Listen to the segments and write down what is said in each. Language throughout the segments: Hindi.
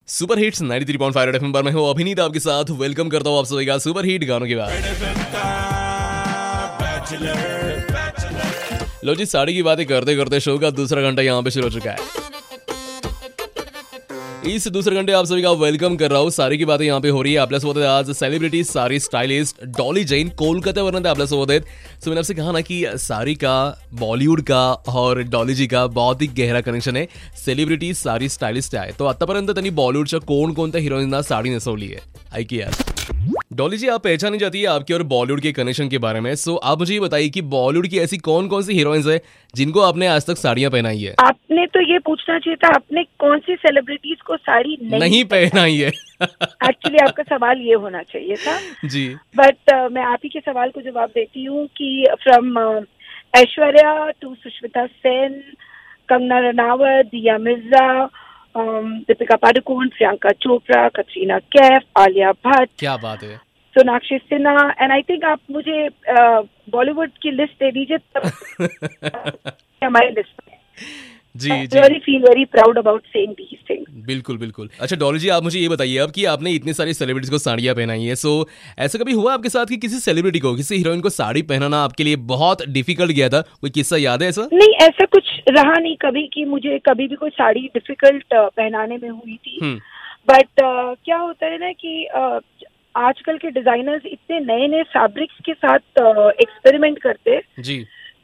सुपर हिट्स 93.5 रेड एफएम पर मैं हूँ अभिनीत आपके साथ वेलकम करता हूँ आप सभी का सुपर हिट गानों के बाद। लो जी, साड़ी की बातें करते करते शो का दूसरा घंटा यहाँ पे शुरू हो चुका है। इस दूसरे घंटे आप सभी का वेलकम कर रहा हूँ। सारी की बातें यहाँ पे हो रही है आपल्यासोबत आज सेलिब्रिटी सारी स्टाइलिस्ट डॉली जैन कोलकात्यावरून आपल्यासोबत आहेत। सो मैंने आपसे कहा ना कि सारी का बॉलीवुड का और डॉली जी का बहुत ही गहरा कनेक्शन आहे। सेलिब्रिटी सारी स्टाइलिस्ट आहे, तो आतापर्यंत त्यांनी बॉलिवूडच्या कोणकोणत्या हिरोईनना साडी नेसवली है। ऐकिए यार, डॉली जी आप पहचानी जाती है आपके और बॉलीवुड के कनेक्शन के बारे में। सो आप मुझे ये बताइए कि बॉलीवुड की ऐसी कौन कौन सी हीरोइंस है जिनको आपने आज तक साड़ियां पहनाई है? आपने तो ये पूछना चाहिए था आपने कौन सी सेलिब्रिटीज को साड़ी नहीं पहनाई है। एक्चुअली आपका सवाल ये होना चाहिए था जी, बट मैं आप ही के सवाल को जवाब देती हूँ कि फ्रॉम ऐश्वर्या टू सुष्मिता सेन, कंगना रनावत, दिया मिर्जा, दीपिका पादुकोण, प्रियंका चोपड़ा, कटरीना कैफ, आलिया भट्ट, क्या बात है, Sonakshi Sinha, and I think आप मुझे बॉलीवुड की लिस्ट दे दीजिए हमारी लिस्ट में। जी जी, really feel very proud about saying these things. बिल्कुल बिल्कुल। अच्छा डॉली जी, आप मुझे ये बताइए अब कि आपने इतने सारे सेलिब्रिटीज को साड़ियां पहनाई है, सो ऐसा कभी हुआ आपके साथ कि किसी सेलिब्रिटी को, किसी हीरोइन को साड़ी पहनाना आपके लिए बहुत डिफिकल्ट गया था? कोई किस्सा याद है ऐसा? नहीं, ऐसा कुछ रहा नहीं कभी कि मुझे कभी भी कोई साड़ी डिफिकल्ट पहनाने में हुई थी। बट क्या होता है ना कि आजकल के डिजाइनर्स इतने नए नए फैब्रिक्स के साथ एक्सपेरिमेंट करते जी,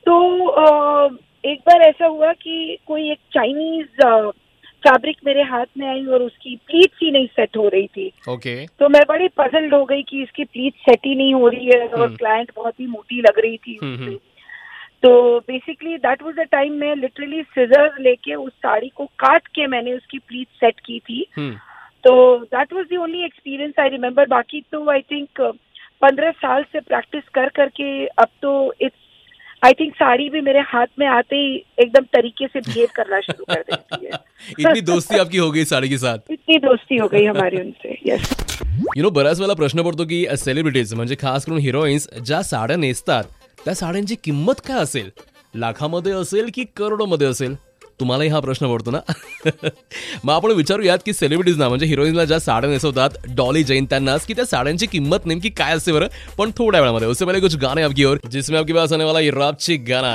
तो एक बार ऐसा हुआ कि कोई एक चाइनीज फैब्रिक मेरे हाथ में आई और उसकी प्लीट्स ही नहीं सेट हो रही थी। ओके। तो मैं बड़ी पजल्ड हो गई कि इसकी प्लीट सेट ही नहीं हो रही है और क्लाइंट बहुत ही मोटी लग रही थी उससे। तो basically that was the time मैं लिटरली सिजर लेके उस साड़ी को काट के मैंने उसकी प्लीट सेट की थी। तो that was the only experience I remember. बाकी तो आई थिंक 15 साल से प्रैक्टिस कर करके अब तो इट्स आई थिंक साड़ी भी मेरे हाथ में आते ही एकदम तरीके से बिहेव करना शुरू कर देती है। इतनी दोस्ती आपकी हो गई साड़ी के साथ? इतनी दोस्ती हो गई हमारी उनसे, यस। बऱ्याच वेळेला प्रश्न पडतो की सेलिब्रिटीज म्हणजे खास करून हिरोईन्स ज्या साड्या नेसतात त्या साड्यांची किंमत काय असेल? लाखामध्ये असेल की करोडोमध्ये असेल? तुम्हालाही हा प्रश्न पडतो ना? मग आपण विचारूयात की सेलिब्रिटीजना म्हणजे हिरोईन्सला ज्या साड्या नेसवतात डॉली जैन त्यांनाच, की त्या साड्यांची किंमत नेमकी काय असते बरं? पण थोड्या वेळामध्ये। उससे पहले कुछ गाने आपकी ओर, जिसमें आपके पास आने वाला ये रॉपची गाना,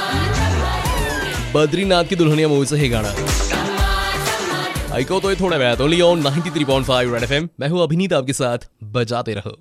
बद्रीनाथ की दुल्हनिया मूवीचं हे गाणं ऐकवतोय थोड्या वेळात ओनली ऑन 93.5 रेड एफएम। मैं हूं अभिनीत आपके साथ, बजाते रहो।